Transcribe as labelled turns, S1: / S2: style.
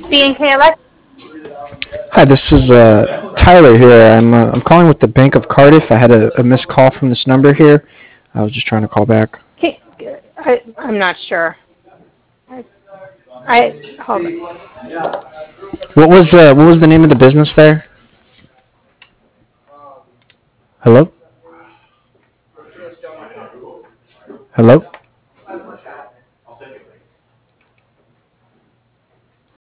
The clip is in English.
S1: BNKLS.
S2: Hi, this is Tyler here. I'm calling with the Bank of Cardiff. I had a missed call from this number here. I was just trying to call back.
S1: I'm not sure. I hold on.
S2: What was the name of the business there? Hello? Hello?